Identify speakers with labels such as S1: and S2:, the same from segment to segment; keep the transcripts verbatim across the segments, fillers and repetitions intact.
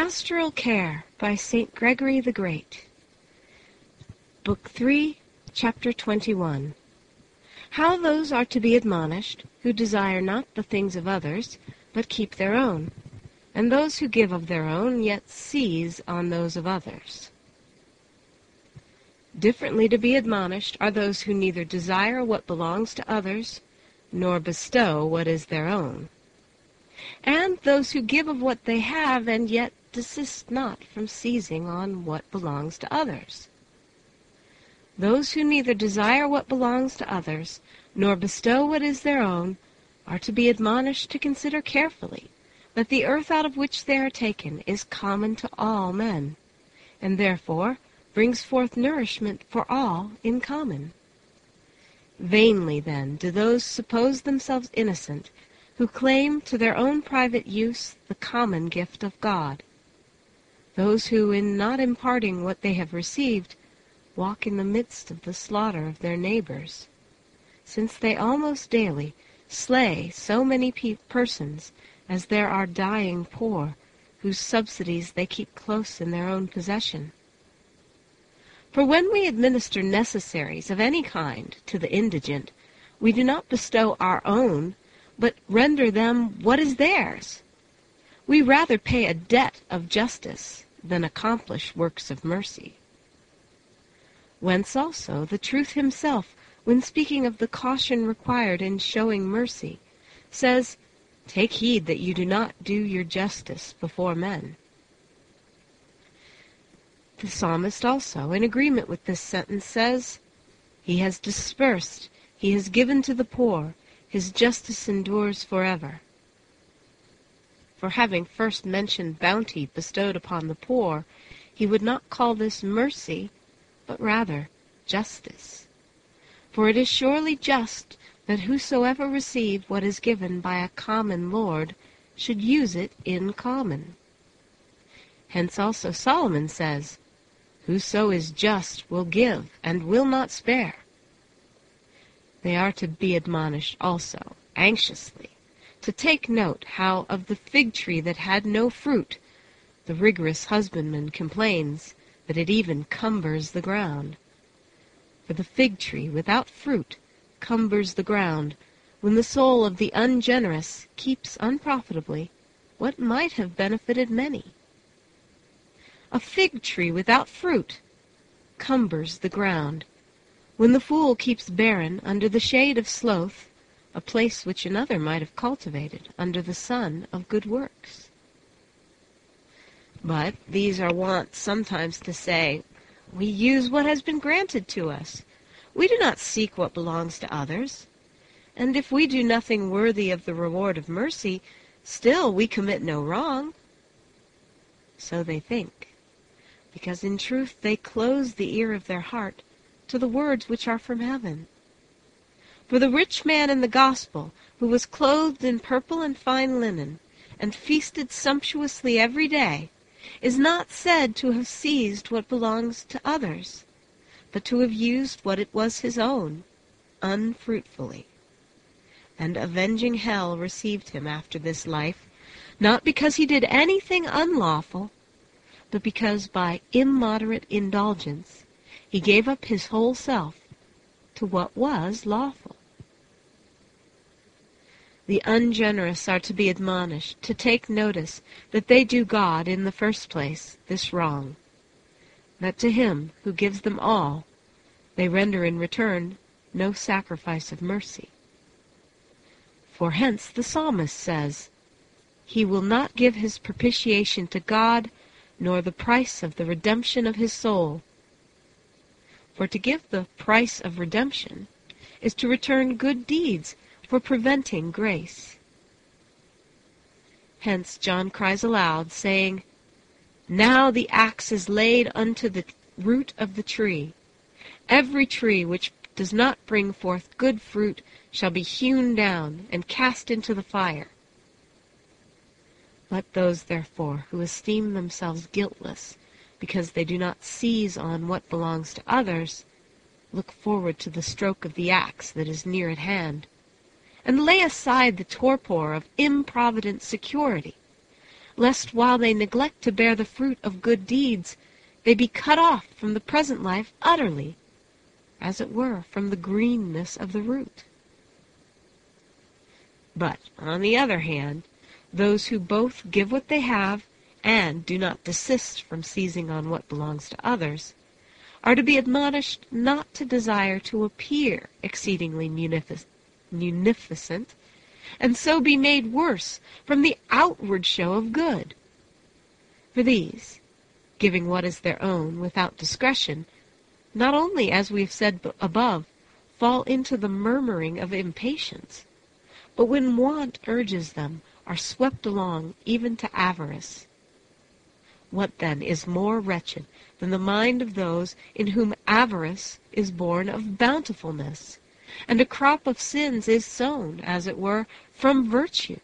S1: Pastoral Care by Saint Gregory the Great. Book three, Chapter twenty-one. How those are to be admonished who desire not the things of others, but keep their own, and those who give of their own, yet seize on those of others. Differently to be admonished are those who neither desire what belongs to others, nor bestow what is their own, and those who give of what they have, and yet desist not from seizing on what belongs to others. Those who neither desire what belongs to others, nor bestow what is their own, are to be admonished to consider carefully that the earth out of which they are taken is common to all men, and therefore brings forth nourishment for all in common. Vainly, then, do those suppose themselves innocent who claim to their own private use the common gift of God, those who, in not imparting what they have received, walk in the midst of the slaughter of their neighbors, since they almost daily slay so many pe- persons as there are dying poor, whose subsidies they keep close in their own possession. For when we administer necessaries of any kind to the indigent, we do not bestow our own, but render them what is theirs. We rather pay a debt of justice than accomplish works of mercy. Whence also the truth himself, when speaking of the caution required in showing mercy, says, "Take heed that you do not do your justice before men." The psalmist also, in agreement with this sentence, says, "He has dispersed, he has given to the poor, his justice endures forever." For having first mentioned bounty bestowed upon the poor, he would not call this mercy, but rather justice. For it is surely just that whosoever receive what is given by a common Lord should use it in common. Hence also Solomon says, "Whoso is just will give, and will not spare." They are to be admonished also, anxiously, to take note how of the fig tree that had no fruit, the rigorous husbandman complains that it even cumbers the ground. For the fig tree without fruit cumbers the ground, when the soul of the ungenerous keeps unprofitably what might have benefited many. A fig tree without fruit cumbers the ground, when the fool keeps barren under the shade of sloth, a place which another might have cultivated under the sun of good works. But these are wont sometimes to say, "We use what has been granted to us. We do not seek what belongs to others. And if we do nothing worthy of the reward of mercy, still we commit no wrong." So they think, because in truth they close the ear of their heart to the words which are from heaven. For the rich man in the gospel, who was clothed in purple and fine linen, and feasted sumptuously every day, is not said to have seized what belongs to others, but to have used what it was his own, unfruitfully. And avenging hell received him after this life, not because he did anything unlawful, but because by immoderate indulgence he gave up his whole self to what was lawful. The ungenerous are to be admonished to take notice that they do God, in the first place, this wrong, that to him who gives them all, they render in return no sacrifice of mercy. For hence the psalmist says, "He will not give his propitiation to God, nor the price of the redemption of his soul." For to give the price of redemption is to return good deeds for preventing grace. Hence John cries aloud, saying, "Now the axe is laid unto the root of the tree. Every tree which does not bring forth good fruit shall be hewn down and cast into the fire." Let those, therefore, who esteem themselves guiltless because they do not seize on what belongs to others, look forward to the stroke of the axe that is near at hand, and lay aside the torpor of improvident security, lest while they neglect to bear the fruit of good deeds, they be cut off from the present life utterly, as it were from the greenness of the root. But, on the other hand, those who both give what they have and do not desist from seizing on what belongs to others, are to be admonished not to desire to appear exceedingly munific- munificent, and so be made worse from the outward show of good. For these, giving what is their own without discretion, not only, as we have said above, fall into the murmuring of impatience, but when want urges them, are swept along even to avarice. What then is more wretched than the mind of those in whom avarice is born of bountifulness, and a crop of sins is sown, as it were, from virtue?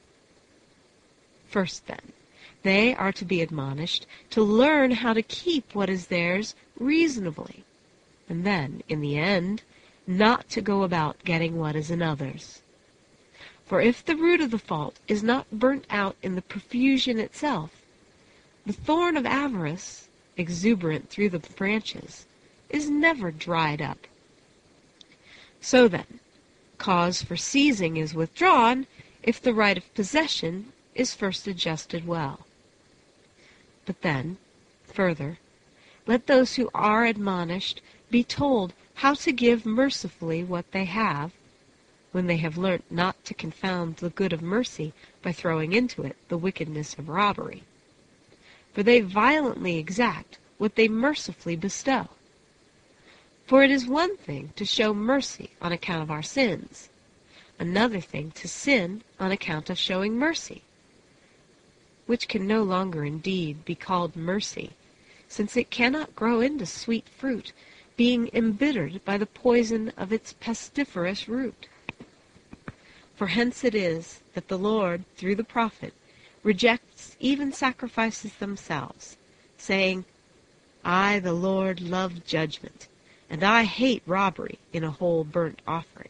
S1: First, then, they are to be admonished to learn how to keep what is theirs reasonably, and then, in the end, not to go about getting what is another's. For if the root of the fault is not burnt out in the profusion itself, the thorn of avarice, exuberant through the branches, is never dried up. So then, cause for seizing is withdrawn if the right of possession is first adjusted well. But then, further, let those who are admonished be told how to give mercifully what they have, when they have learnt not to confound the good of mercy by throwing into it the wickedness of robbery. For they violently exact what they mercifully bestow. For it is one thing to show mercy on account of our sins, another thing to sin on account of showing mercy, which can no longer indeed be called mercy, since it cannot grow into sweet fruit, being embittered by the poison of its pestiferous root. For hence it is that the Lord, through the prophet, rejects even sacrifices themselves, saying, I, the Lord, love judgment, and I hate robbery in a whole burnt offering.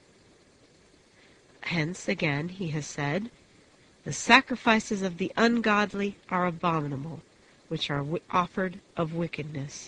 S1: Hence, again, he has said, the sacrifices of the ungodly are abominable, which are offered of wickedness.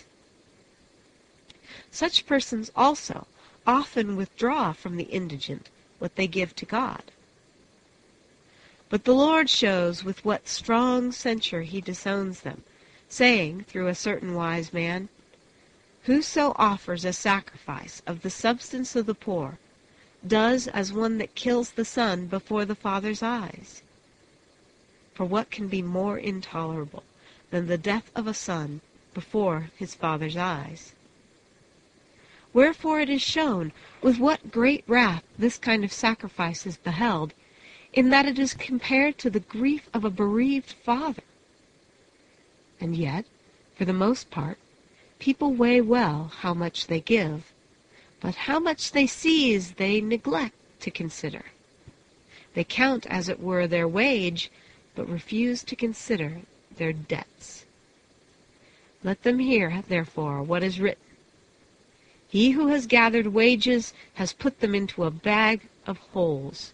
S1: Such persons also often withdraw from the indigent what they give to God. But the Lord shows with what strong censure he disowns them, saying through a certain wise man, Whoso offers a sacrifice of the substance of the poor does as one that kills the son before the Father's eyes. For what can be more intolerable than the death of a son before his Father's eyes? Wherefore it is shown with what great wrath this kind of sacrifice is beheld, in that it is compared to the grief of a bereaved father. And yet, for the most part, people weigh well how much they give, but how much they seize they neglect to consider. They count, as it were, their wage, but refuse to consider their debts. Let them hear, therefore, what is written. He who has gathered wages has put them into a bag of holes.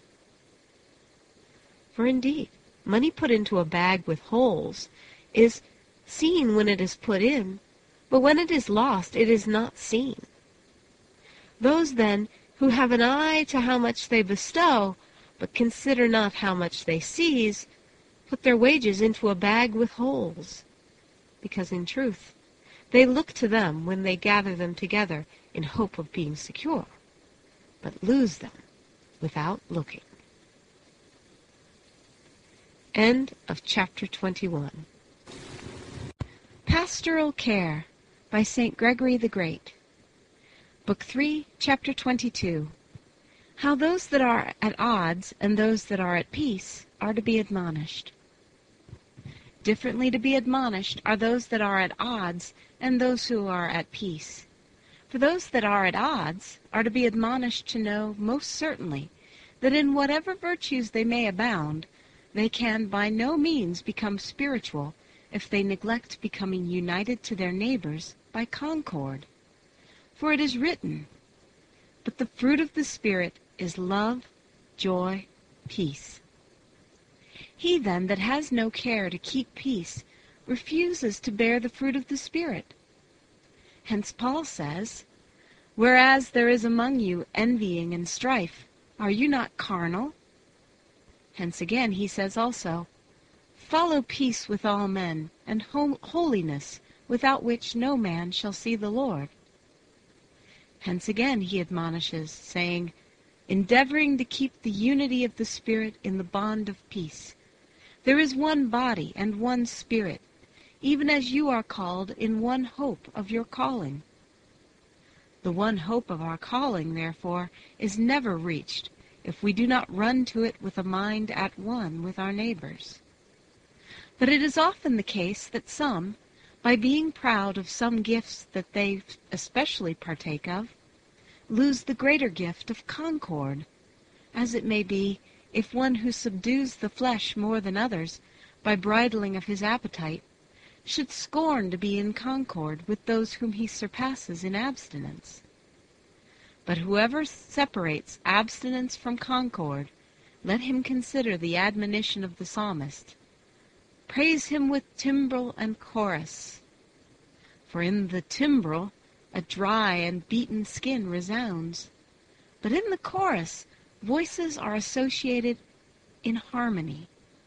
S1: For indeed, money put into a bag with holes is seen when it is put in, but when it is lost it is not seen. Those, then, who have an eye to how much they bestow, but consider not how much they seize, put their wages into a bag with holes, because in truth they look to them when they gather them together in hope of being secure, but lose them without looking. End of chapter twenty-one. Pastoral Care by Saint Gregory the Great. Book three, chapter twenty-two. How those that are at odds and those that are at peace are to be admonished. Differently to be admonished are those that are at odds and those who are at peace. For those that are at odds are to be admonished to know most certainly that in whatever virtues they may abound, they can by no means become spiritual if they neglect becoming united to their neighbors by concord. For it is written, But the fruit of the Spirit is love, joy, peace. He then that has no care to keep peace refuses to bear the fruit of the Spirit. Hence Paul says, "Whereas there is among you envying and strife, are you not carnal?" Hence again he says also, "Follow peace with all men, and hol- holiness, without which no man shall see the Lord." Hence again he admonishes, saying, "Endeavoring to keep the unity of the Spirit in the bond of peace. There is one body and one Spirit, even as you are called in one hope of your calling." The one hope of our calling, therefore, is never reached if we do not run to it with a mind at one with our neighbors. But it is often the case that some, by being proud of some gifts that they especially partake of, lose the greater gift of concord, as it may be if one who subdues the flesh more than others by bridling of his appetite should scorn to be in concord with those whom he surpasses in abstinence. But whoever separates abstinence from concord, let him consider the admonition of the psalmist, "Praise him with timbrel and chorus." For in the timbrel a dry and beaten skin resounds, but in the chorus voices are associated in harmony.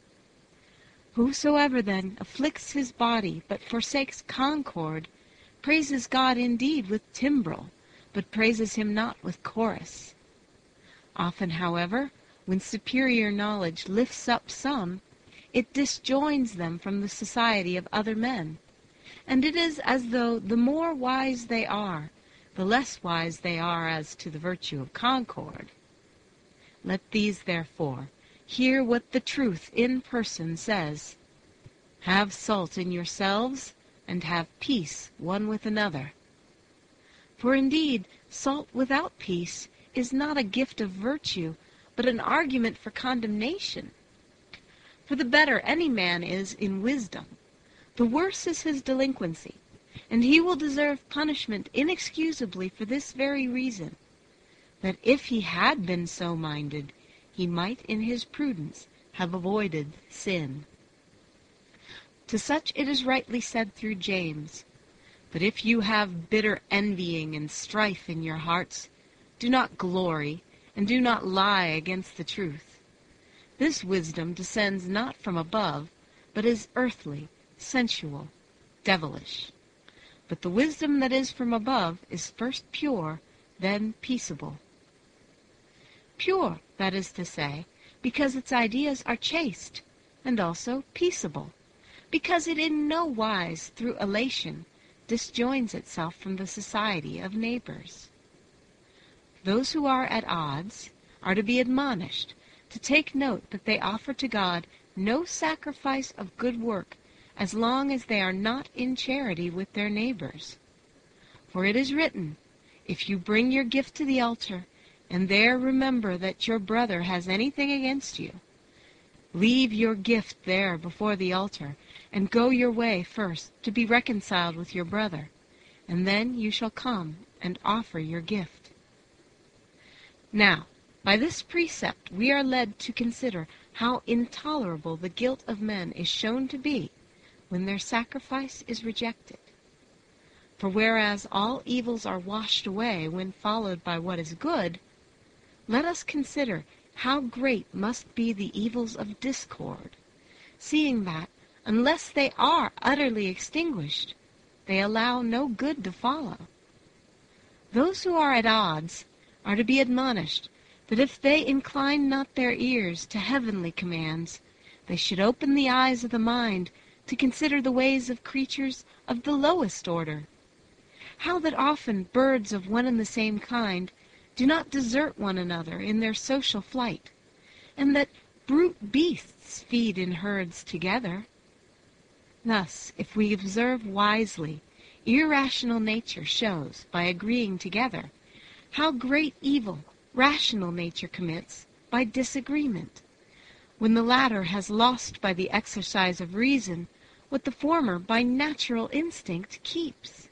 S1: Whosoever then afflicts his body but forsakes concord praises God indeed with timbrel, but praises him not with chorus. Often, however, when superior knowledge lifts up some, it disjoins them from the society of other men, and it is as though the more wise they are, the less wise they are as to the virtue of concord. Let these, therefore, hear what the truth in person says. Have salt in yourselves, and have peace one with another. For indeed, salt without peace is not a gift of virtue, but an argument for condemnation. For the better any man is in wisdom, the worse is his delinquency, and he will deserve punishment inexcusably for this very reason, that if he had been so minded, he might in his prudence have avoided sin. To such it is rightly said through James, "But if you have bitter envying and strife in your hearts, do not glory, and do not lie against the truth. This wisdom descends not from above, but is earthly, sensual, devilish. But the wisdom that is from above is first pure, then peaceable." Pure, that is to say, because its ideas are chaste, and also peaceable, because it in no wise, through elation, disjoins itself from the society of neighbors. Those who are at odds are to be admonished to take note that they offer to God no sacrifice of good work as long as they are not in charity with their neighbors. For it is written, "If you bring your gift to the altar, and there remember that your brother has anything against you, leave your gift there before the altar, and go your way first to be reconciled with your brother, and then you shall come and offer your gift." Now, by this precept we are led to consider how intolerable the guilt of men is shown to be when their sacrifice is rejected. For whereas all evils are washed away when followed by what is good, let us consider how great must be the evils of discord, seeing that, unless they are utterly extinguished, they allow no good to follow. Those who are at odds are to be admonished that if they incline not their ears to heavenly commands, they should open the eyes of the mind to consider the ways of creatures of the lowest order. How that often birds of one and the same kind do not desert one another in their social flight, and that brute beasts feed in herds together. Thus, if we observe wisely, irrational nature shows, by agreeing together, how great evil rational nature commits by disagreement, when the latter has lost by the exercise of reason what the former by natural instinct keeps.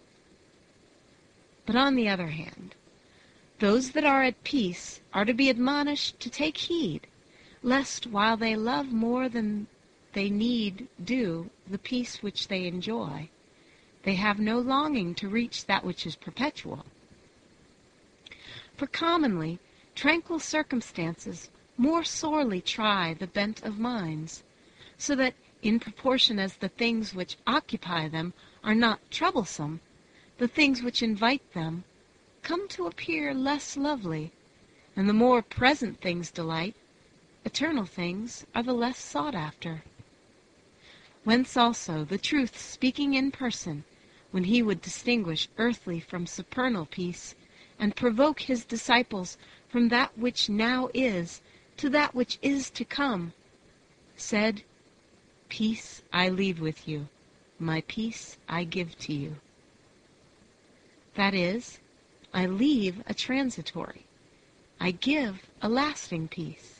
S1: But on the other hand, those that are at peace are to be admonished to take heed, lest while they love more than they need do the peace which they enjoy. They have no longing to reach that which is perpetual. For commonly, tranquil circumstances more sorely try the bent of minds, so that in proportion as the things which occupy them are not troublesome, the things which invite them come to appear less lovely, and the more present things delight, eternal things are the less sought after. Whence also the truth speaking in person, when he would distinguish earthly from supernal peace, and provoke his disciples from that which now is to that which is to come, said, "Peace I leave with you, my peace I give to you." That is, I leave a transitory, I give a lasting peace.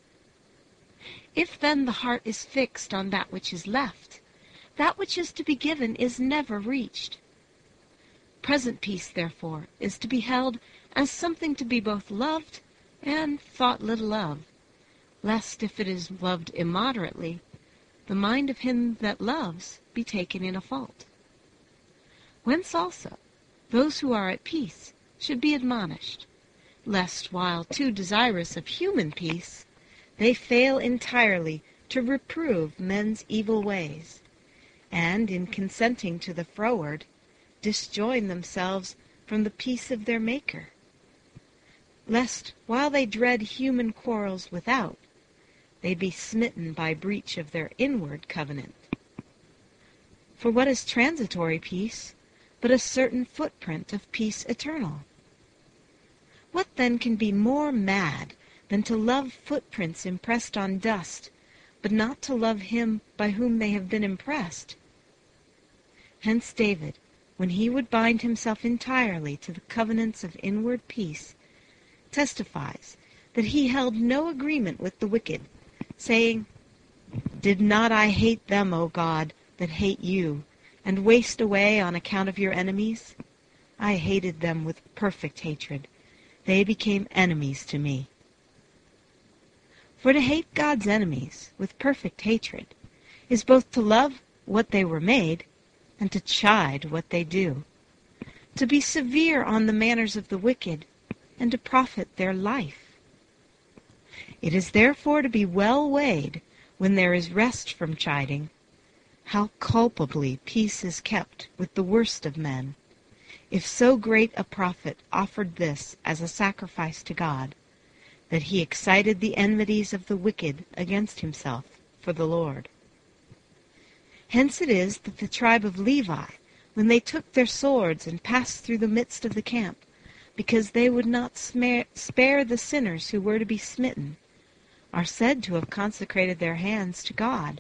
S1: If then the heart is fixed on that which is left, that which is to be given is never reached. Present peace, therefore, is to be held as something to be both loved and thought little of, lest if it is loved immoderately, the mind of him that loves be taken in a fault. Whence also those who are at peace should be admonished, lest while too desirous of human peace, they fail entirely to reprove men's evil ways, and in consenting to the froward, disjoin themselves from the peace of their Maker, lest while they dread human quarrels without, they be smitten by breach of their inward covenant. For what is transitory peace but a certain footprint of peace eternal? What then can be more mad than to love footprints impressed on dust, but not to love him by whom they have been impressed? Hence David, when he would bind himself entirely to the covenants of inward peace, testifies that he held no agreement with the wicked, saying, "Did not I hate them, O God, that hate you, and waste away on account of your enemies? I hated them with perfect hatred. They became enemies to me." For to hate God's enemies with perfect hatred is both to love what they were made and to chide what they do, to be severe on the manners of the wicked and to profit their life. It is therefore to be well weighed, when there is rest from chiding, how culpably peace is kept with the worst of men, if so great a prophet offered this as a sacrifice to God, that he excited the enmities of the wicked against himself for the Lord. Hence it is that the tribe of Levi, when they took their swords and passed through the midst of the camp, because they would not sma- spare the sinners who were to be smitten, are said to have consecrated their hands to God.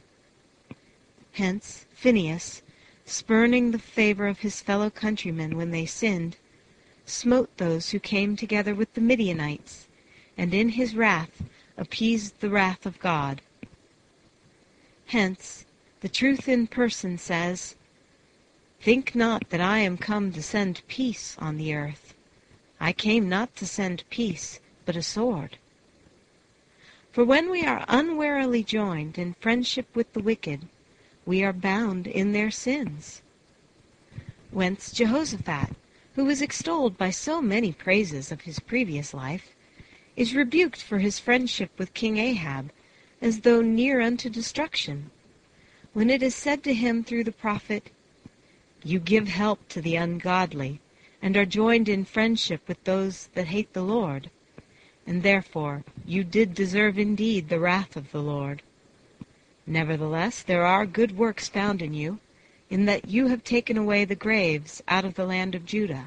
S1: Hence Phinehas, spurning the favor of his fellow countrymen when they sinned, smote those who came together with the Midianites, and in his wrath appeased the wrath of God. Hence the truth in person says, "Think not that I am come to send peace on the earth. I came not to send peace, but a sword." For when we are unwarily joined in friendship with the wicked, we are bound in their sins. Whence Jehoshaphat, who was extolled by so many praises of his previous life, is rebuked for his friendship with King Ahab, as though near unto destruction, when it is said to him through the prophet, "You give help to the ungodly, and are joined in friendship with those that hate the Lord, and therefore you did deserve indeed the wrath of the Lord. Nevertheless there are good works found in you, in that you have taken away the graves out of the land of Judah."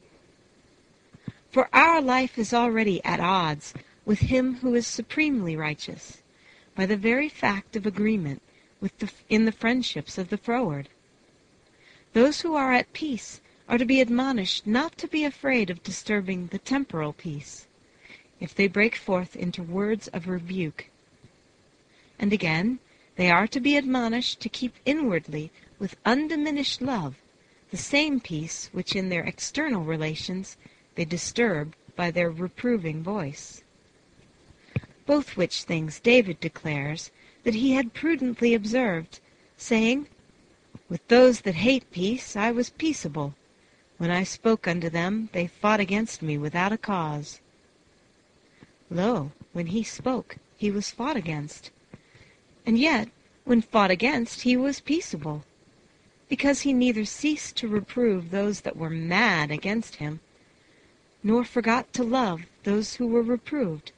S1: For our life is already at odds with him who is supremely righteous, by the very fact of agreement with the, in the friendships of the froward. Those who are at peace are to be admonished not to be afraid of disturbing the temporal peace, if they break forth into words of rebuke. And again, they are to be admonished to keep inwardly, with undiminished love, the same peace which in their external relations they disturb by their reproving voice. Both which things David declares that he had prudently observed, saying, With those that hate peace I was peaceable. When I spoke unto them, they fought against me without a cause. Lo, when he spoke, he was fought against. And yet, when fought against, he was peaceable, because he neither ceased to reprove those that were mad against him, nor forgot to love those who were reproved.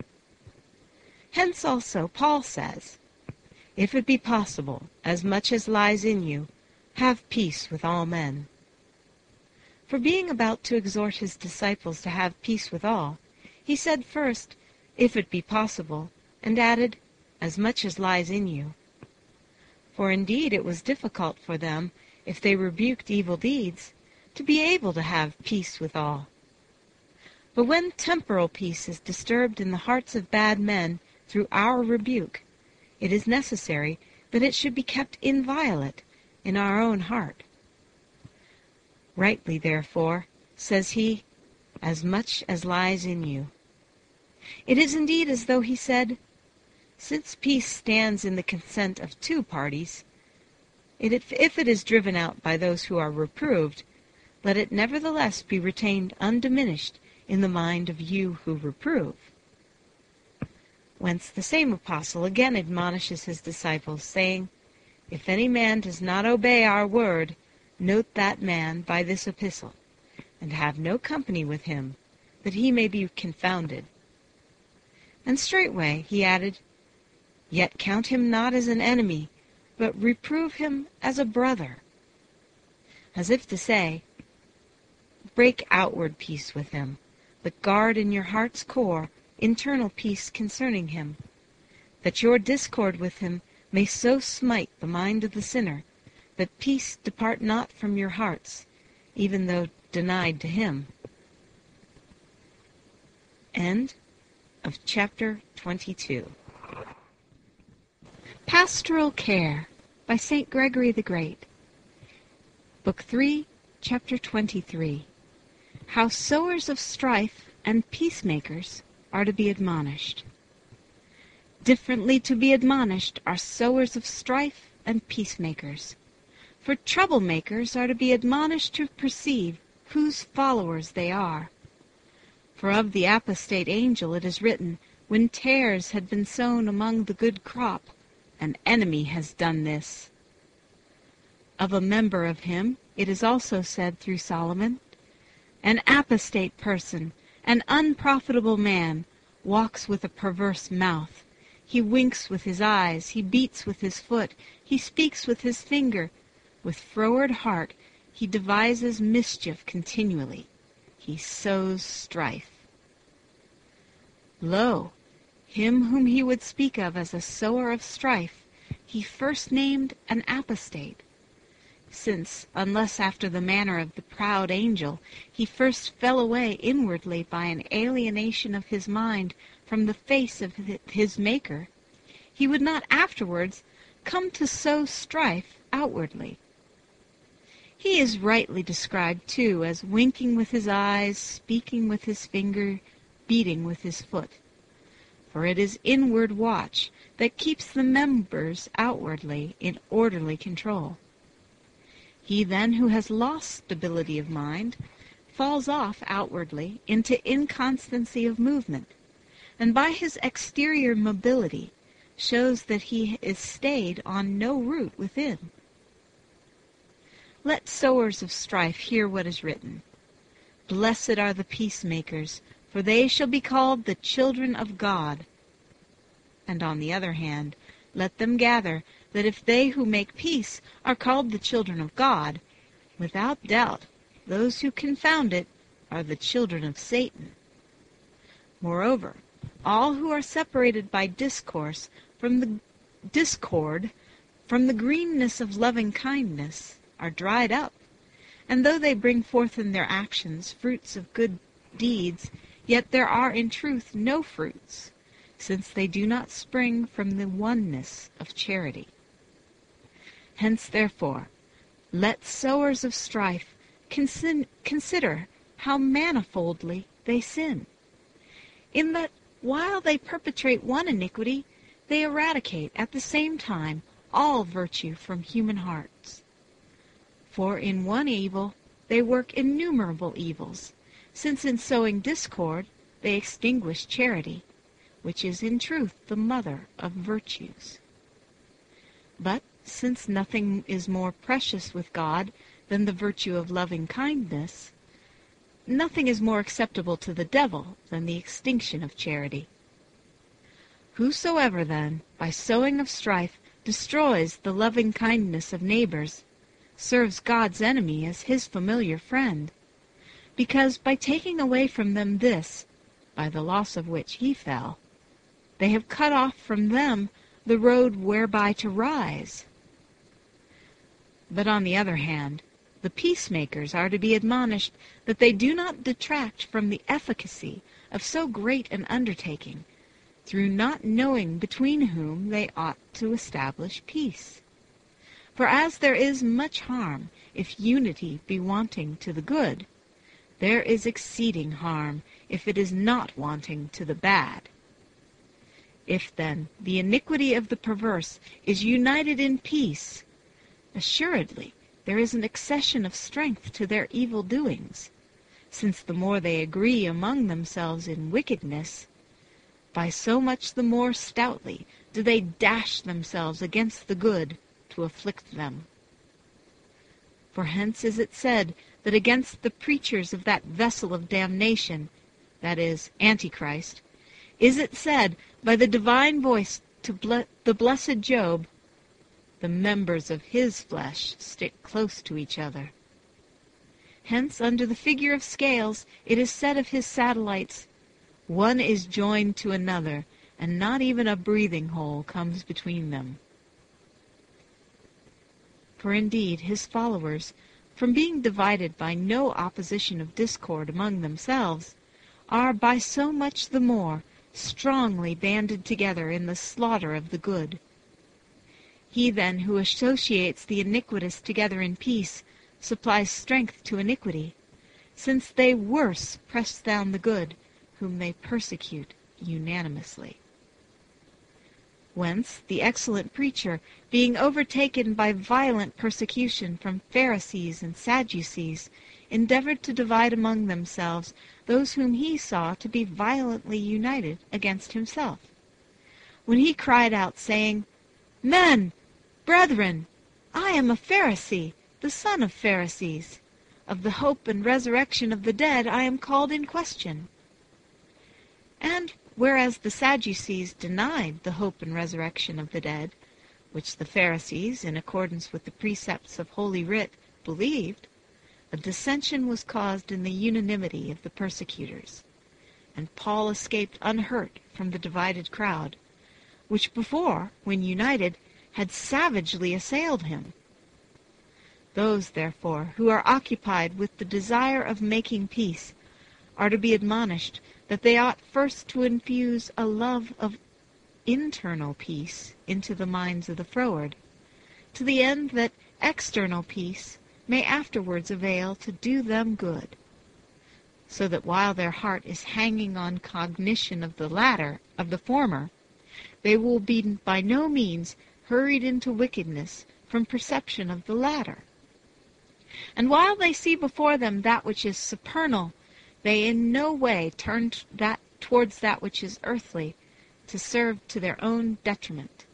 S1: Hence also Paul says, If it be possible, as much as lies in you, have peace with all men. For being about to exhort his disciples to have peace with all, he said first, If it be possible, and added, As much as lies in you. For indeed it was difficult for them, if they rebuked evil deeds, to be able to have peace with all. But when temporal peace is disturbed in the hearts of bad men through our rebuke, it is necessary that it should be kept inviolate in our own heart. Rightly, therefore, says he, As much as lies in you. It is indeed as though he said, Since peace stands in the consent of two parties, it, if it is driven out by those who are reproved, let it nevertheless be retained undiminished in the mind of you who reprove. Whence the same apostle again admonishes his disciples, saying, If any man does not obey our word, note that man by this epistle, and have no company with him, that he may be confounded. And straightway he added, Yet count him not as an enemy, but reprove him as a brother. As if to say, Break outward peace with him, but guard in your heart's core internal peace concerning him, that your discord with him may so smite the mind of the sinner, that peace depart not from your hearts, even though denied to him. End of chapter twenty-two. Pastoral Care by Saint Gregory the Great. Book three, chapter twenty-three. How sowers of strife and peacemakers are to be admonished. Differently to be admonished are sowers of strife and peacemakers. For troublemakers are to be admonished to perceive whose followers they are. For of the apostate angel it is written, When tares had been sown among the good crop, an enemy has done this. Of a member of him it is also said through Solomon, An apostate person, an unprofitable man, walks with a perverse mouth. He winks with his eyes, he beats with his foot, he speaks with his finger. With froward heart he devises mischief continually. He sows strife. Lo, him whom he would speak of as a sower of strife, he first named an apostate. Since, unless after the manner of the proud angel, he first fell away inwardly by an alienation of his mind from the face of his Maker, he would not afterwards come to sow strife outwardly. He is rightly described, too, as winking with his eyes, speaking with his finger, beating with his foot. For it is inward watch that keeps the members outwardly in orderly control. He then who has lost stability of mind falls off outwardly into inconstancy of movement, and by his exterior mobility shows that he is stayed on no root within. Let sowers of strife hear what is written. Blessed are the peacemakers, for they shall be called the children of God. And on the other hand, let them gather that if they who make peace are called the children of God, without doubt those who confound it are the children of Satan. Moreover, all who are separated by discourse from the discord, from the greenness of loving kindness, are dried up, and though they bring forth in their actions fruits of good deeds, yet there are in truth no fruits, since they do not spring from the oneness of charity. Hence, therefore, let sowers of strife consin- consider how manifoldly they sin, in that while they perpetrate one iniquity,
S2: they eradicate at the same time all virtue from human hearts. For in one evil they work innumerable evils, since in sowing discord they extinguish charity, which is in truth the mother of virtues. But since nothing is more precious with God than the virtue of loving kindness, nothing is more acceptable to the devil than the extinction of charity. Whosoever, then, by sowing of strife, destroys the loving kindness of neighbors, serves God's enemy as his familiar friend, because by taking away from them this, by the loss of which he fell, they have cut off from them the road whereby to rise. But on the other hand, the peacemakers are to be admonished that they do not detract from the efficacy of so great an undertaking, through not knowing between whom they ought to establish peace. For as there is much harm if unity be wanting to the good, there is exceeding harm if it is not wanting to the bad. If, then, the iniquity of the perverse is united in peace, assuredly there is an accession of strength to their evil doings, since the more they agree among themselves in wickedness, by so much the more stoutly do they dash themselves against the good to afflict them. For hence is it said that against the preachers of that vessel of damnation, that is, Antichrist, is it said by the divine voice to ble- the blessed Job, the members of his flesh stick close to each other. Hence, under the figure of scales, it is said of his satellites, one is joined to another, and not even a breathing hole comes between them. For indeed his followers, from being divided by no opposition of discord among themselves, are by so much the more strongly banded together in the slaughter of the good. He then who associates the iniquitous together in peace supplies strength to iniquity, since they worse press down the good, whom they persecute unanimously. Whence the excellent preacher, being overtaken by violent persecution from Pharisees and Sadducees, endeavored to divide among themselves those whom he saw to be violently united against himself, when he cried out, saying, Men, brethren, I am a Pharisee, the son of Pharisees. Of the hope and resurrection of the dead I am called in question. And whereas the Sadducees denied the hope and resurrection of the dead, which the Pharisees, in accordance with the precepts of Holy Writ, believed, a dissension was caused in the unanimity of the persecutors, and Paul escaped unhurt from the divided crowd, which before, when united, had savagely assailed him. Those, therefore, who are occupied with the desire of making peace are to be admonished that they ought first to infuse a love of internal peace into the minds of the froward, to the end that external peace may afterwards avail to do them good, so that while their heart is hanging on cognition of the latter, of the former, they will be by no means hurried into wickedness from perception of the latter. And while they see before them that which is supernal, they in no way turn that towards that which is earthly, to serve to their own detriment.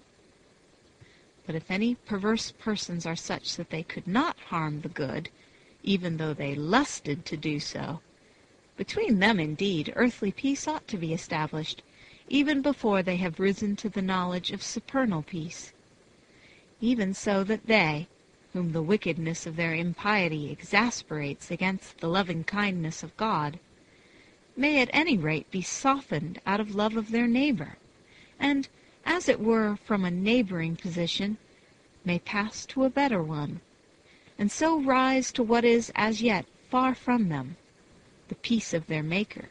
S2: But if any perverse persons are such that they could not harm the good, even though they lusted to do so, between them indeed earthly peace ought to be established, even before they have risen to the knowledge of supernal peace. Even so that they, whom the wickedness of their impiety exasperates against the loving kindness of God, may at any rate be softened out of love of their neighbor, and, as it were from a neighboring position, may pass to a better one, and so rise to what is as yet far from them, the peace of their Maker.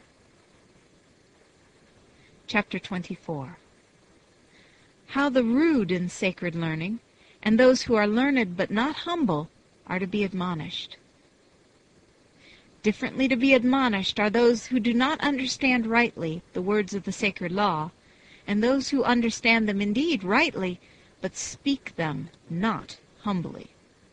S2: Chapter twenty-four. How the rude in sacred learning, and those who are learned but not humble, are to be admonished. Differently to be admonished are those who do not understand rightly the words of the sacred law, and those who understand them indeed rightly, but speak them not humbly.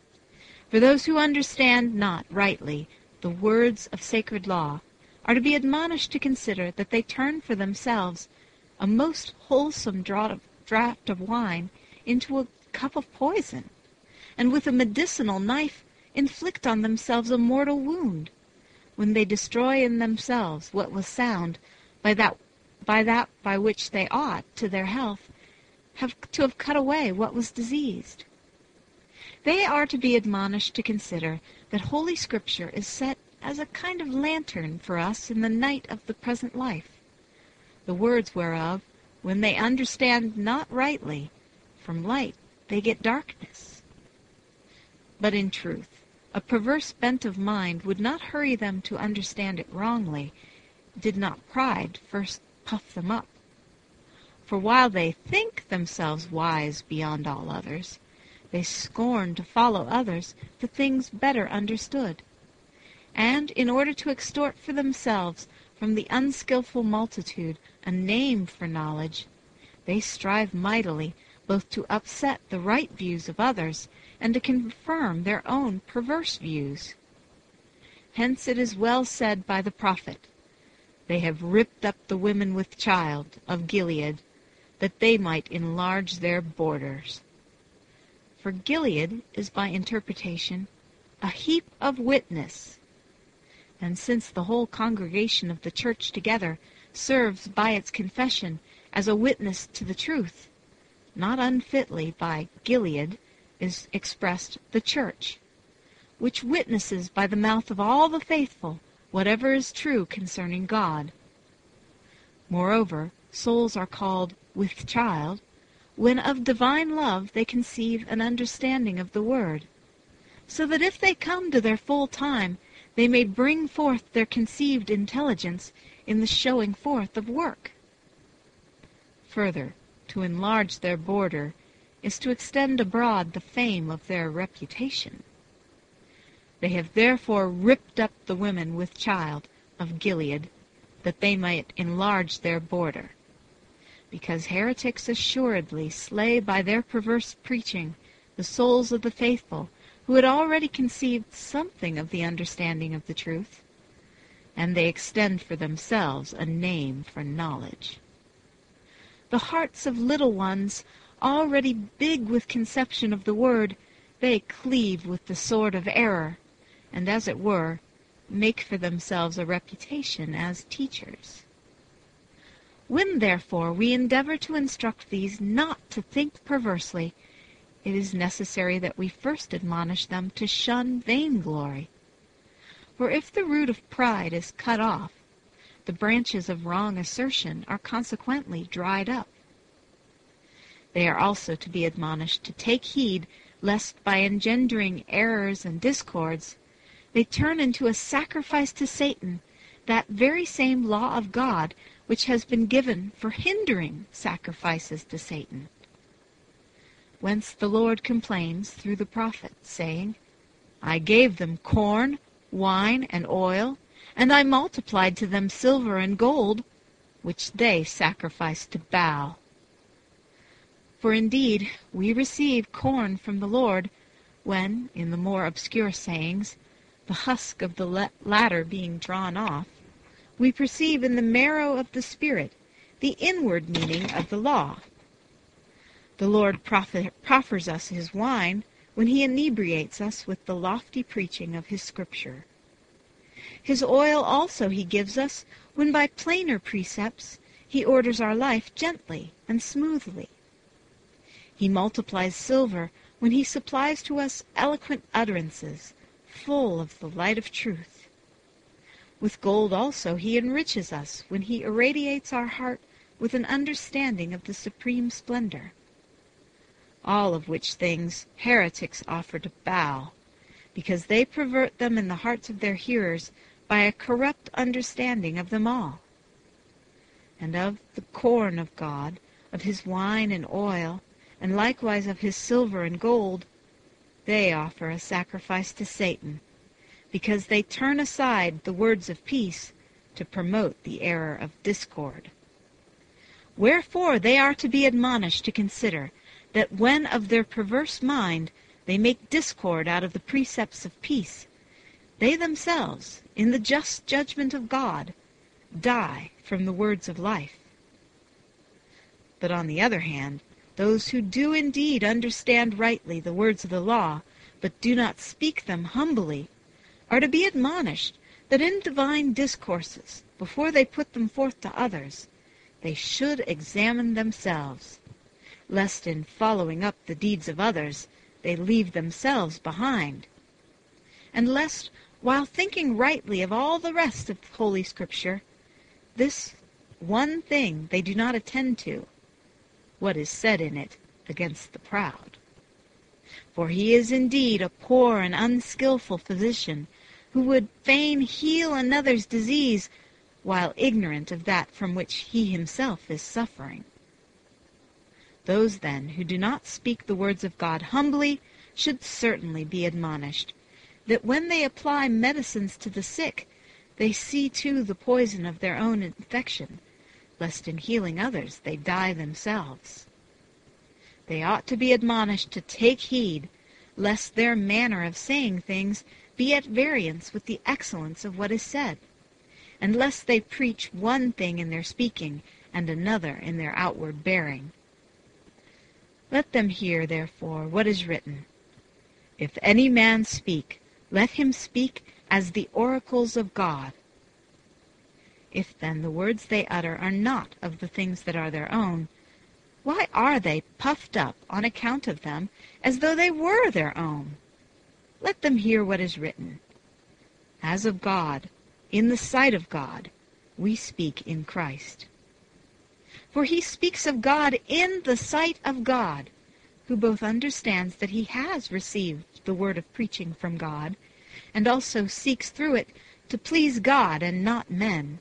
S2: For those who understand not rightly the words of sacred law are to be admonished to consider that they turn for themselves a most wholesome draught of, draught of wine into a cup of poison, and with a medicinal knife inflict on themselves a mortal wound, when they destroy in themselves what was sound, by that by that by which they ought, to their health, have to have cut away what was diseased. They are to be admonished to consider that Holy Scripture is set as a kind of lantern for us in the night of the present life, the words whereof, when they understand not rightly, from light they get darkness. But in truth, a perverse bent of mind would not hurry them to understand it wrongly, did not pride first puff them up. For while they think themselves wise beyond all others, they scorn to follow others to things better understood. And in order to extort for themselves from the unskilful multitude a name for knowledge, they strive mightily both to upset the right views of others and to confirm their own perverse views. Hence it is well said by the prophet, "They have ripped up the women with child of Gilead, that they might enlarge their borders." For Gilead is by interpretation a heap of witness, and since the whole congregation of the church together serves by its confession as a witness to the truth, not unfitly by Gilead is expressed the church, which witnesses by the mouth of all the faithful whatever is true concerning God. Moreover, souls are called with child when of divine love they conceive an understanding of the word, so that if they come to their full time, they may bring forth their conceived intelligence in the showing forth of work. Further, to enlarge their border is to extend abroad the fame of their reputation. They have therefore ripped up the women with child of Gilead, that they might enlarge their border, because heretics assuredly slay by their perverse preaching the souls of the faithful, who had already conceived something of the understanding of the truth, and they extend for themselves a name for knowledge. The hearts of little ones, already big with conception of the word, they cleave with the sword of error, and, as it were, make for themselves a reputation as teachers. When, therefore, we endeavor to instruct these not to think perversely, it is necessary that we first admonish them to shun vainglory. For if the root of pride is cut off, the branches of wrong assertion are consequently dried up. They are also to be admonished to take heed lest by engendering errors and discords, they turn into a sacrifice to Satan that very same law of God which has been given for hindering sacrifices to Satan. Whence the Lord complains through the prophet, saying, I gave them corn, wine, and oil, and I multiplied to them silver and gold, which they sacrificed to Baal. For indeed we receive corn from the Lord, when, in the more obscure sayings, the husk of the latter being drawn off, we perceive in the marrow of the Spirit the inward meaning of the law. The Lord proffers us his wine when he inebriates us with the lofty preaching of his Scripture. His oil also he gives us when by plainer precepts he orders our life gently and smoothly. He multiplies silver when he supplies to us eloquent utterances, full of the light of truth. With gold also he enriches us when he irradiates our heart with an understanding of the supreme splendor. All of which things heretics offer to Baal, because they pervert them in the hearts of their hearers by a corrupt understanding of them all. And of the corn of God, of his wine and oil, and likewise of his silver and gold, they offer a sacrifice to Satan, because they turn aside the words of peace to promote the error of discord. Wherefore they are to be admonished to consider, that when of their perverse mind they make discord out of the precepts of peace, they themselves, in the just judgment of God, die from the words of life. But on the other hand, those who do indeed understand rightly the words of the law, but do not speak them humbly, are to be admonished that in divine discourses, before they put them forth to others, they should examine themselves, lest in following up the deeds of others they leave themselves behind, and lest, while thinking rightly of all the rest of Holy Scripture, this one thing they do not attend to, what is said in it against the proud. For he is indeed a poor and unskilful physician, who would fain heal another's disease, while ignorant of that from which he himself is suffering. Those, then, who do not speak the words of God humbly should certainly be admonished, that when they apply medicines to the sick, they see to the poison of their own infection, lest in healing others they die themselves. They ought to be admonished to take heed, lest their manner of saying things be at variance with the excellence of what is said, and lest they preach one thing in their speaking, and another in their outward bearing. Let them hear, therefore, what is written, If any man speak, let him speak as the oracles of God. If then the words they utter are not of the things that are their own, why are they puffed up on account of them, as though they were their own? Let them hear what is written. As of God, in the sight of God, we speak in Christ. For he speaks of God in the sight of God, who both understands that he has received the word of preaching from God, and also seeks through it to please God and not men.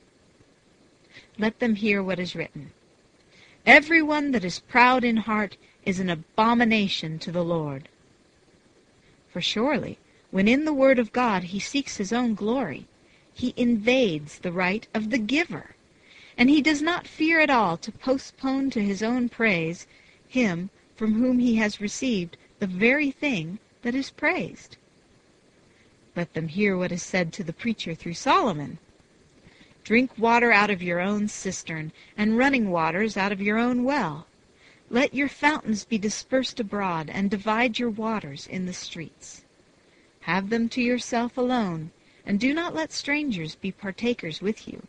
S2: Let them hear what is written. Every one that is proud in heart is an abomination to the Lord. For surely, when in the word of God he seeks his own glory, he invades the right of the giver, and he does not fear at all to postpone to his own praise him from whom he has received the very thing that is praised. Let them hear what is said to the preacher through Solomon. Drink water out of your own cistern, and running waters out of your own well. Let your fountains be dispersed abroad, and divide your waters in the streets. Have them to yourself alone, and do not let strangers be partakers with you.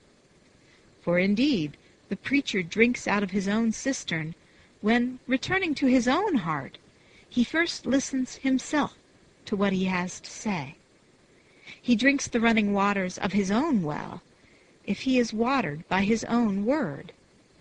S2: For indeed, the preacher drinks out of his own cistern, when, returning to his own heart, he first listens himself to what he has to say. He drinks the running waters of his own well, if he is watered by his own word.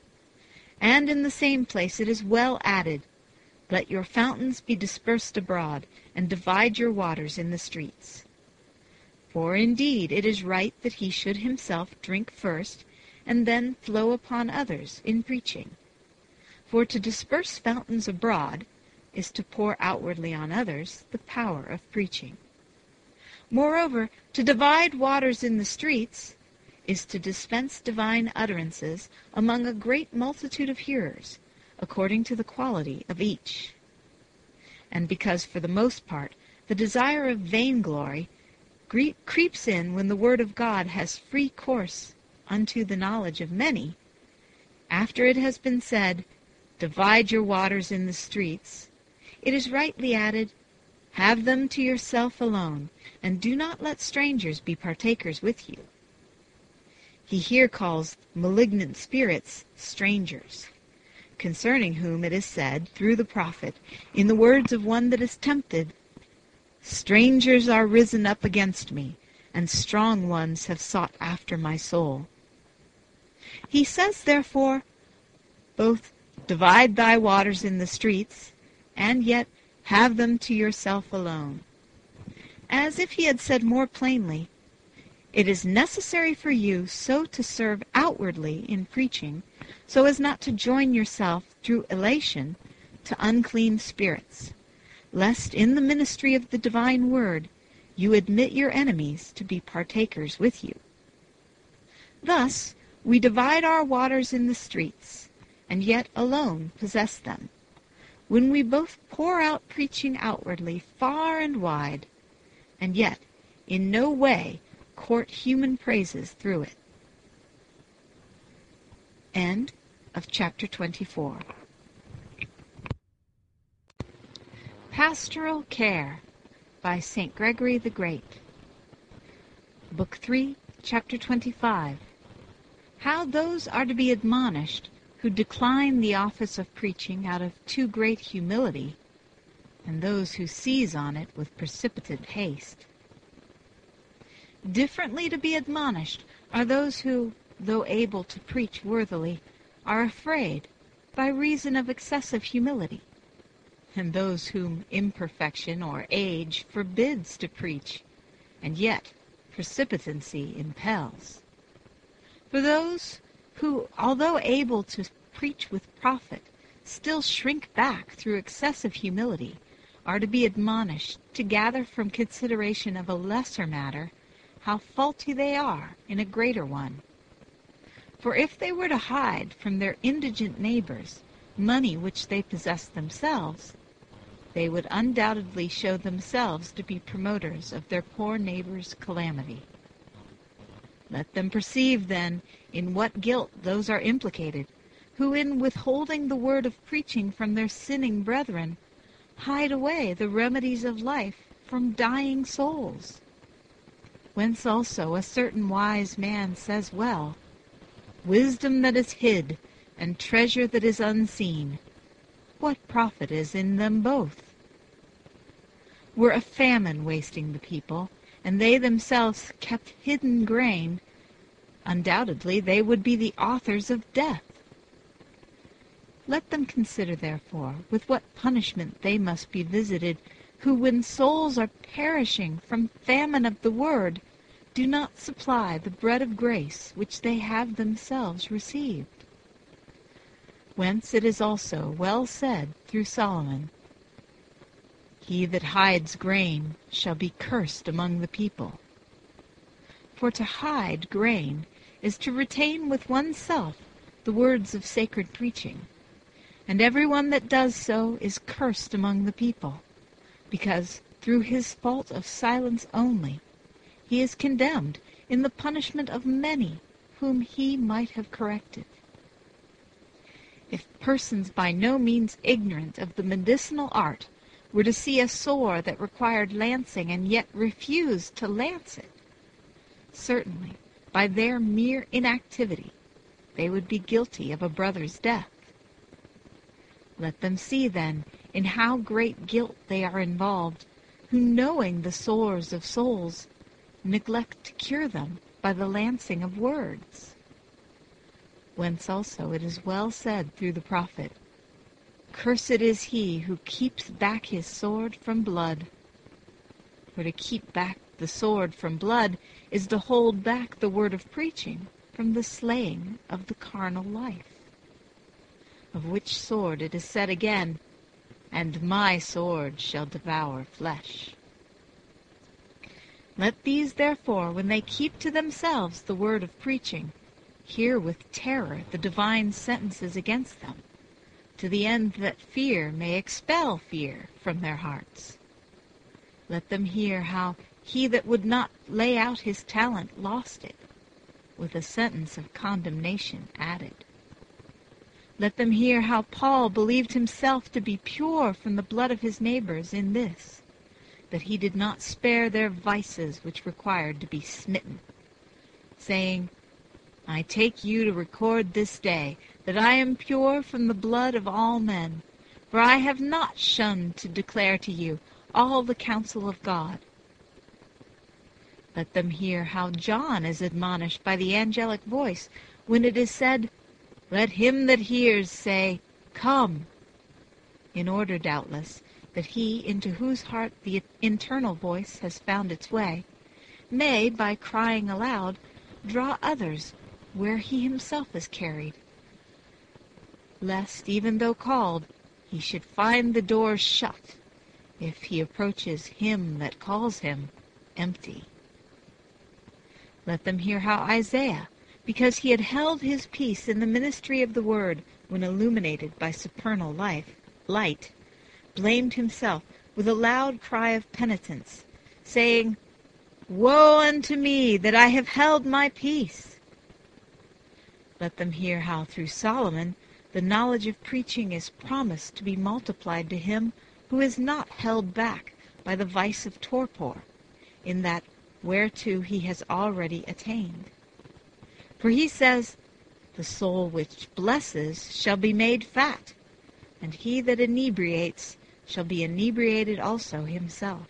S2: And in the same place it is well added, Let your fountains be dispersed abroad, and divide your waters in the streets. For indeed it is right that he should himself drink first, and then flow upon others in preaching. For to disperse fountains abroad is to pour outwardly on others the power of preaching. Moreover, to divide waters in the streets is to dispense divine utterances among a great multitude of hearers, according to the quality of each. And because, for the most part, the desire of vainglory gre- creeps in when the word of God has free course unto the knowledge of many, after it has been said, Divide your waters in the streets, it is rightly added, Have them to yourself alone, and do not let strangers be partakers with you. He here calls malignant spirits strangers, concerning whom it is said through the prophet, in the words of one that is tempted, Strangers are risen up against me, and strong ones have sought after my soul. He says, therefore, both divide thy waters in the streets, and yet have them to yourself alone. As if he had said more plainly, It is necessary for you so to serve outwardly in preaching, so as not to join yourself through elation to unclean spirits, lest in the ministry of the divine word you admit your enemies to be partakers with you. Thus we divide our waters in the streets, and yet alone possess them, when we both pour out preaching outwardly far and wide, and yet in no way court human praises through it. End of chapter twenty-four. Pastoral Care by Saint Gregory the Great. Book three, chapter twenty-five. How those are to be admonished who decline the office of preaching out of too great humility, and those who seize on it with precipitate haste. Differently to be admonished are those who, though able to preach worthily, are afraid by reason of excessive humility, and those whom imperfection or age forbids to preach, and yet precipitancy impels. For those who, although able to preach with profit, still shrink back through excessive humility, are to be admonished to gather from consideration of a lesser matter how faulty they are in a greater one. For if they were to hide from their indigent neighbors money which they possess themselves, they would undoubtedly show themselves to be promoters of their poor neighbor's calamity. Let them perceive, then, in what guilt those are implicated, who in withholding the word of preaching from their sinning brethren, hide away the remedies of life from dying souls. Whence also a certain wise man says well, "Wisdom that is hid, and treasure that is unseen, what profit is in them both?" Were a famine wasting the people, and they themselves kept hidden grain, undoubtedly they would be the authors of death. Let them consider, therefore, with what punishment they must be visited, who, when souls are perishing from famine of the word, do not supply the bread of grace which they have themselves received. Whence it is also well said through Solomon, "He that hides grain shall be cursed among the people." For to hide grain is to retain with oneself the words of sacred preaching, and every one that does so is cursed among the people, because through his fault of silence only he is condemned in the punishment of many whom he might have corrected. If persons by no means ignorant of the medicinal art were to see a sore that required lancing and yet refused to lance it, certainly by their mere inactivity they would be guilty of a brother's death. Let them see, then, in how great guilt they are involved, who, knowing the sores of souls, neglect to cure them by the lancing of words. Whence also it is well said through the prophet, "Cursed is he who keeps back his sword from blood." For to keep back the sword from blood is to hold back the word of preaching from the slaying of the carnal life. Of which sword it is said again, "And my sword shall devour flesh." Let these, therefore, when they keep to themselves the word of preaching, hear with terror the divine sentences against them, to the end that fear may expel fear from their hearts. Let them hear how he that would not lay out his talent lost it, with a sentence of condemnation added. Let them hear how Paul believed himself to be pure from the blood of his neighbors in this, that he did not spare their vices which required to be smitten, saying, "I take you to record this day that I am pure from the blood of all men, for I have not shunned to declare to you all the counsel of God." Let them hear how John is admonished by the angelic voice when it is said, "Let him that hears say, Come," in order, doubtless, that he into whose heart the internal voice has found its way, may, by crying aloud, draw others where he himself is carried, lest, even though called, he should find the doors shut, if he approaches him that calls him empty. Let them hear how Isaiah, because he had held his peace in the ministry of the word, when illuminated by supernal life, light, blamed himself with a loud cry of penitence, saying, "Woe unto me, that I have held my peace!" Let them hear how through Solomon the knowledge of preaching is promised to be multiplied to him who is not held back by the vice of torpor, in that whereto he has already attained. For he says, "The soul which blesses shall be made fat, and he that inebriates shall be inebriated also himself."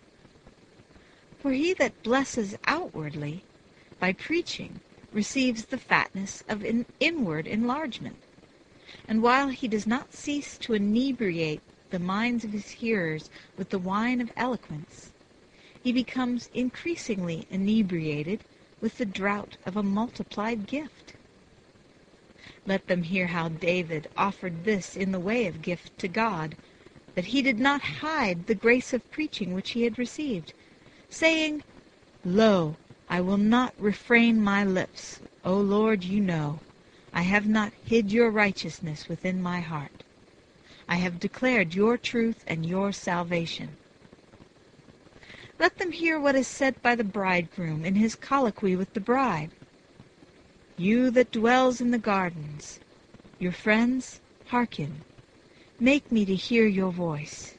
S2: For he that blesses outwardly, by preaching, receives the fatness of an inward enlargement. And while he does not cease to inebriate the minds of his hearers with the wine of eloquence, he becomes increasingly inebriated with the draught of a multiplied gift. Let them hear how David offered this in the way of gift to God, that he did not hide the grace of preaching which he had received, saying, "Lo, I will not refrain my lips. O Lord, you know, I have not hid your righteousness within my heart. I have declared your truth and your salvation." Let them hear what is said by the bridegroom in his colloquy with the bride. "You that dwells in the gardens, your friends, hearken, make me to hear your voice."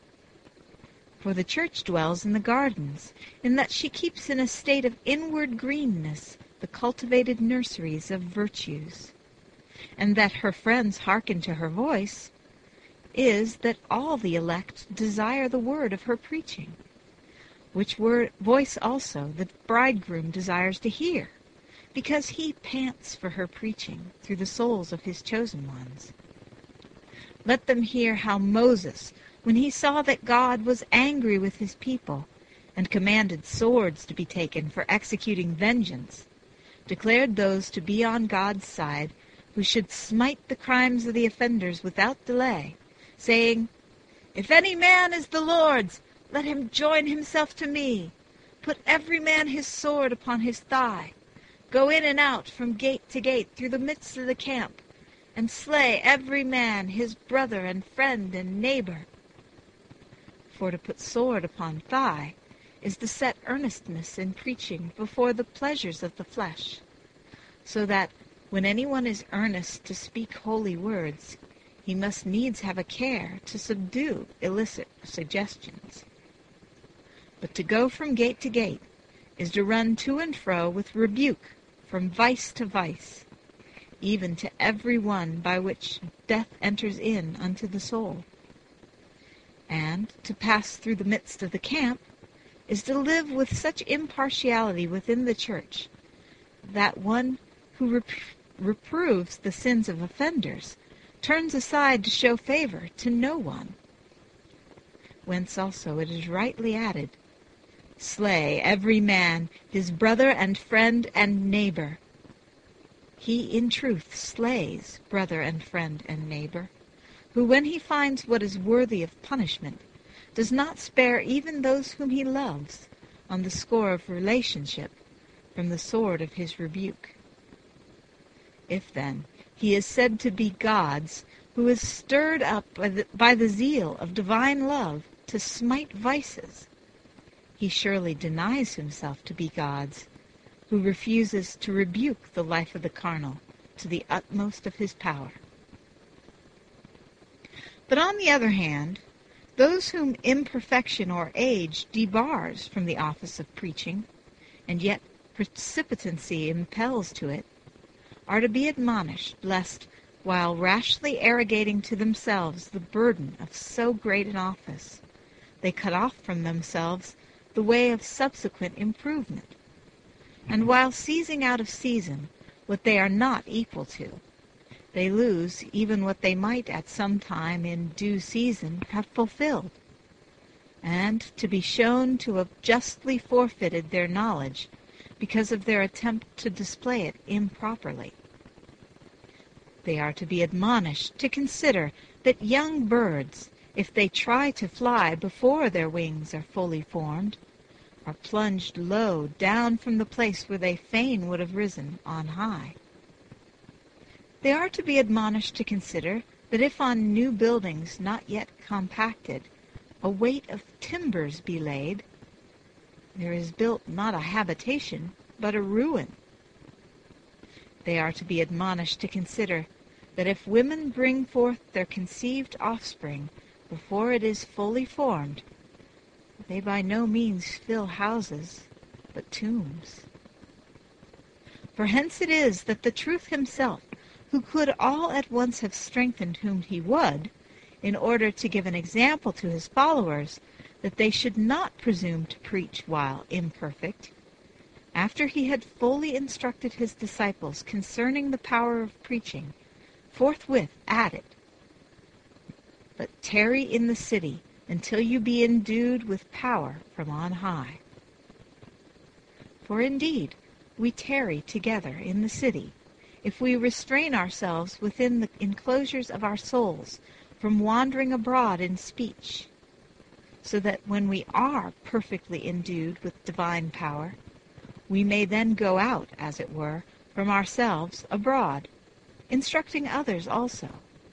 S2: For the church dwells in the gardens, in that she keeps in a state of inward greenness the cultivated nurseries of virtues, and that her friends hearken to her voice is that all the elect desire the word of her preaching, which word voice also the bridegroom desires to hear, because he pants for her preaching through the souls of his chosen ones. Let them hear how Moses, when he saw that God was angry with his people, and commanded swords to be taken for executing vengeance, declared those to be on God's side who should smite the crimes of the offenders without delay, saying, "If any man is the Lord's, let him join himself to me. Put every man his sword upon his thigh. Go in and out from gate to gate through the midst of the camp, and slay every man his brother and friend and neighbor." For to put sword upon thigh is to set earnestness in preaching before the pleasures of the flesh, so that when anyone is earnest to speak holy words, he must needs have a care to subdue illicit suggestions. But to go from gate to gate is to run to and fro with rebuke from vice to vice, even to every one by which death enters in unto the soul. And to pass through the midst of the camp is to live with such impartiality within the church, that one who rep- reproves the sins of offenders turns aside to show favor to no one. Whence also it is rightly added, "Slay every man his brother and friend and neighbor." He in truth slays brother and friend and neighbor, who when he finds what is worthy of punishment, does not spare even those whom he loves, on the score of relationship, from the sword of his rebuke. If, then, he is said to be God's, who is stirred up by the, by the zeal of divine love to smite vices, he surely denies himself to be God's, who refuses to rebuke the life of the carnal to the utmost of his power. But on the other hand, those whom imperfection or age debars from the office of preaching, and yet precipitancy impels to it, are to be admonished, lest, while rashly arrogating to themselves the burden of so great an office, they cut off from themselves the way of subsequent improvement, and while seizing out of season what they are not equal to, they lose even what they might at some time in due season have fulfilled, and to be shown to have justly forfeited their knowledge because of their attempt to display it improperly. They are to be admonished to consider that young birds, if they try to fly before their wings are fully formed, are plunged low down from the place where they fain would have risen on high. They are to be admonished to consider that if on new buildings not yet compacted a weight of timbers be laid, there is built not a habitation, but a ruin. They are to be admonished to consider that if women bring forth their conceived offspring before it is fully formed, they by no means fill houses, but tombs. For hence it is that the truth himself, who could all at once have strengthened whom he would, in order to give an example to his followers, that they should not presume to preach while imperfect, after he had fully instructed his disciples concerning the power of preaching, forthwith added, "But tarry in the city until you be endued with power from on high." For indeed, we tarry together in the city, if we restrain ourselves within the enclosures of our souls from wandering abroad in speech, so that when we are perfectly endued with divine power, we may then go out, as it were, from ourselves abroad, instructing others also.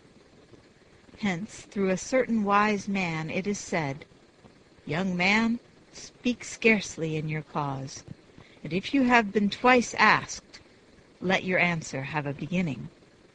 S2: Hence, through a certain wise man it is said, "Young man, speak scarcely in your cause, and if you have been twice asked, let your answer have a beginning."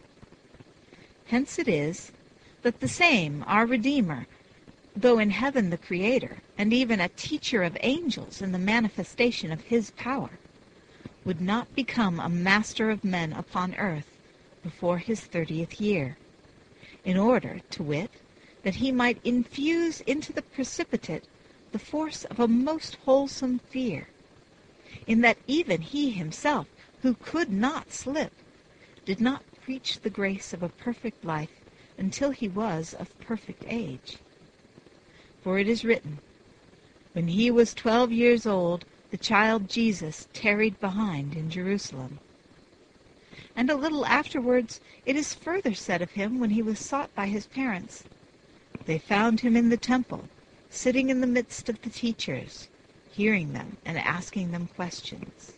S2: Hence it is that the same, our Redeemer, though in heaven the Creator, and even a teacher of angels in the manifestation of his power, would not become a master of men upon earth before his thirtieth year, in order, to wit, that he might infuse into the precipitate the force of a most wholesome fear, in that even he himself, who could not slip, did not preach the grace of a perfect life until he was of perfect age. For it is written, "When he was twelve years old, the child Jesus tarried behind in Jerusalem." And a little afterwards it is further said of him when he was sought by his parents, "They found him in the temple, sitting in the midst of the teachers, hearing them and asking them questions."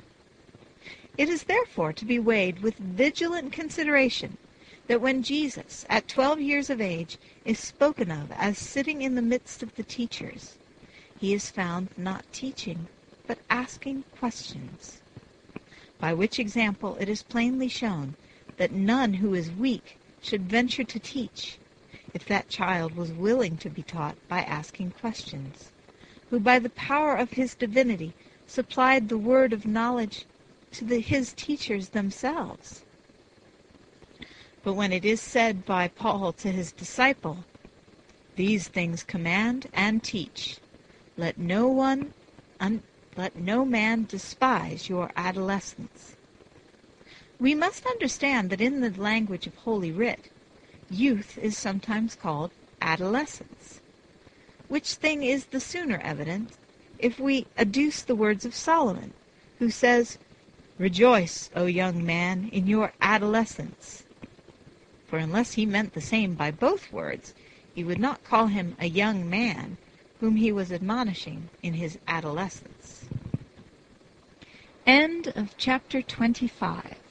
S2: It is therefore to be weighed with vigilant consideration that when Jesus, at twelve years of age, is spoken of as sitting in the midst of the teachers, he is found not teaching, but asking questions. By which example it is plainly shown that none who is weak should venture to teach, if that child was willing to be taught by asking questions, who by the power of his divinity supplied the word of knowledge to the, his teachers themselves. But when it is said by Paul to his disciple, "These things command and teach, let no one, un, let no man despise your adolescence," we must understand that in the language of Holy Writ, youth is sometimes called adolescence, which thing is the sooner evident if we adduce the words of Solomon, who says, "Rejoice, O young man, in your adolescence." For unless he meant the same by both words, he would not call him a young man whom he was admonishing in his adolescence. End of chapter twenty-five.